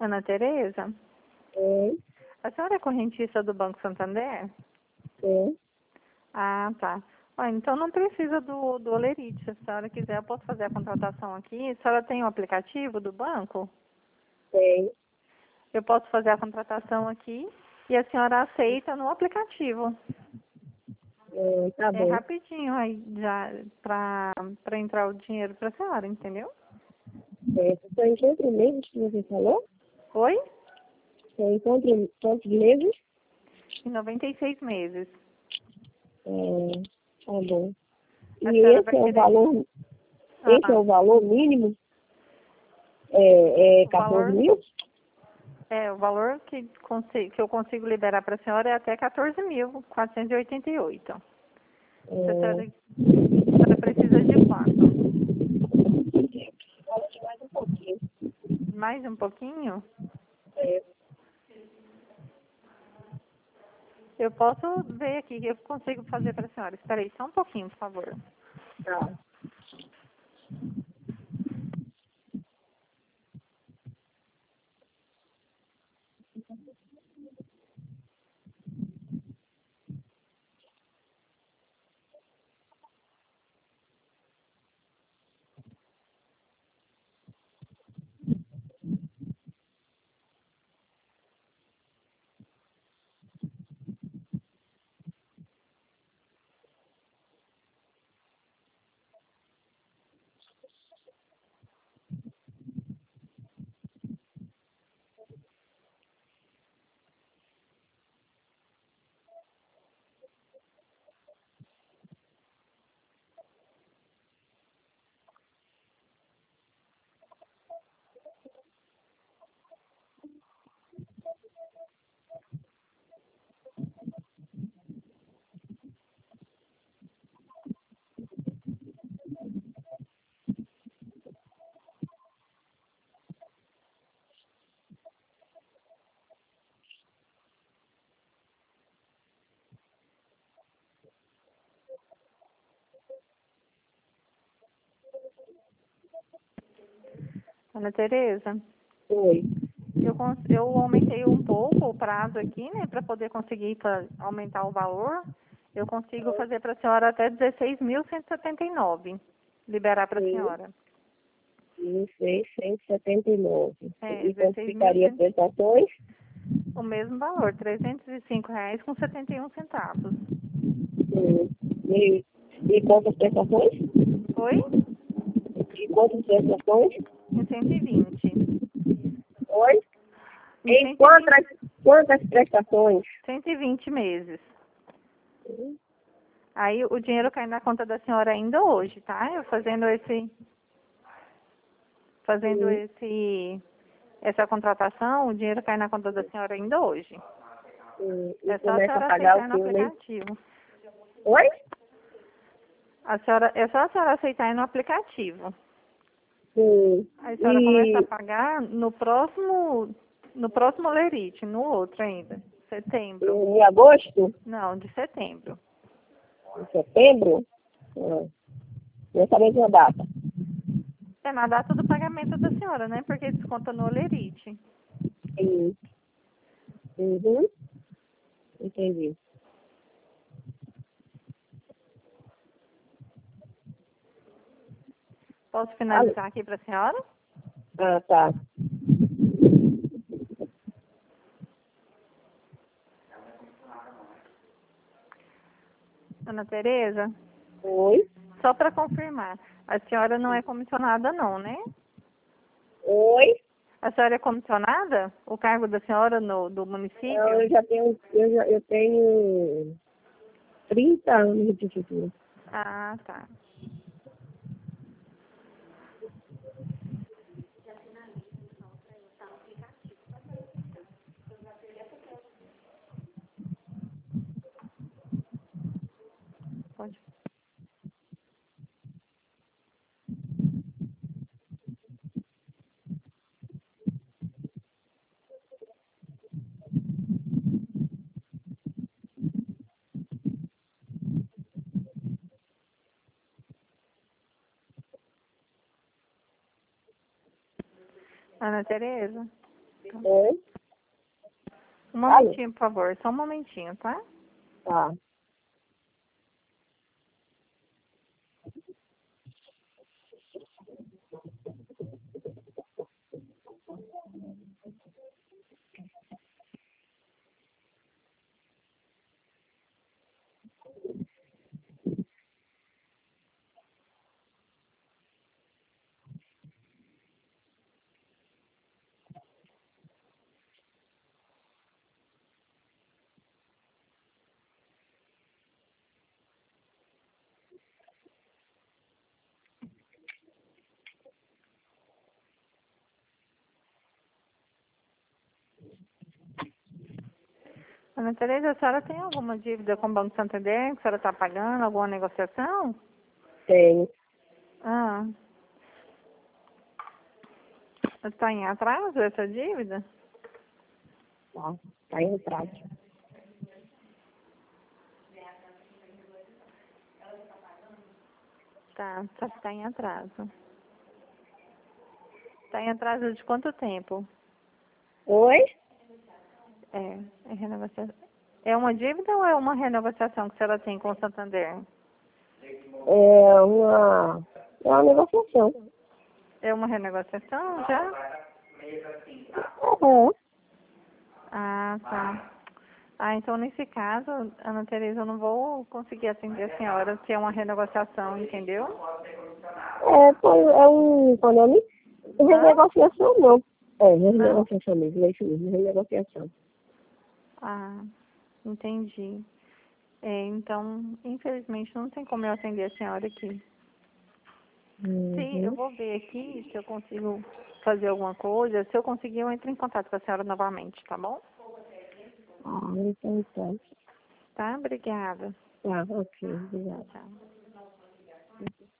Ana Tereza, Oi, a senhora é correntista do Banco Santander? sim, Ah, tá. Ó, então não precisa do Olerite. Se a senhora quiser, eu posso fazer a contratação aqui. A senhora tem o aplicativo do banco? tem. Eu posso fazer a contratação aqui e a senhora aceita no aplicativo. Tá É bom. rapidinho aí já para entrar o dinheiro para a senhora, entendeu? São em quantos meses que você falou? Oi? São em quantos meses? Em 96 meses. Tá bom. A E senhora vai querer. esse é Ah, o valor mínimo? o 14 valor. mil? O valor que eu consigo liberar para a senhora é até 14.488. Se a senhora precisa de quanto? Mais um pouquinho. Mais um pouquinho? É, Eu posso ver aqui, eu consigo fazer para a senhora. Espera aí, só um pouquinho, por favor. tá. Ana Tereza, Oi. eu aumentei um pouco o prazo aqui, né, para poder conseguir aumentar o valor. Eu consigo fazer para a senhora até 16.179, liberar para a Sim, senhora. 1.679. É, E quanto 16.100, ficaria as prestações? o mesmo valor, R$ 305,71. Sim. E quantas prestações? Oi? E quantas prestações? Em 120. Oi? Em Em 120, quantas prestações? 120 meses. Aí o dinheiro cai na conta da senhora ainda hoje, tá? Eu fazendo Sim. essa contratação, o dinheiro cai na conta da senhora ainda hoje. E É só a começa a senhora pagar aceitar o no filme. aplicativo. Oi? É só a senhora aceitar no aplicativo. Sim. Aí a senhora começa a E pagar no próximo lerite, no outro ainda. Setembro. em agosto? Não, de setembro. Em setembro? Nessa mesma data. É na data do pagamento da senhora, né? Porque desconta no lerite. Sim. Uhum. Entendi. Posso Alô? finalizar aqui para a senhora? Ah, tá. Ana Tereza, Oi? só para confirmar, a senhora não é comissionada não, né? Oi? A senhora é comissionada? O cargo da senhora do Não, município? eu tenho 30 anos de futuro. Ah, tá. Pode. Ana Tereza, Oi? Um momentinho, por favor. Só um momentinho, tá? Tá. Ana Tereza, a senhora tem alguma dívida com o Banco Santander que a senhora está pagando? Alguma negociação? Tenho. Ah. Está em atraso essa dívida? Tá. Tá em prazo. Tá, só que está em atraso. Está em atraso de quanto tempo? Oi? É renegociação. É uma dívida ou é uma renegociação que a senhora tem com o Santander? É uma negociação. É uma renegociação já? Uhum. Ah, tá. Ah, então nesse caso, Ana Tereza, eu não vou conseguir atender a senhora se é uma renegociação, entendeu? É um condomínio. Renegociação não. Não? Renegociação mesmo, é isso mesmo, renegociação. Ah, entendi. Então, infelizmente, não tem como eu atender a senhora aqui. Sim, eu Uhum. vou ver aqui se eu consigo fazer alguma coisa. Se eu conseguir, eu entro em contato com a senhora novamente, tá bom? Então tá. Tá? Obrigada. Tá, ok, obrigada. Tchau.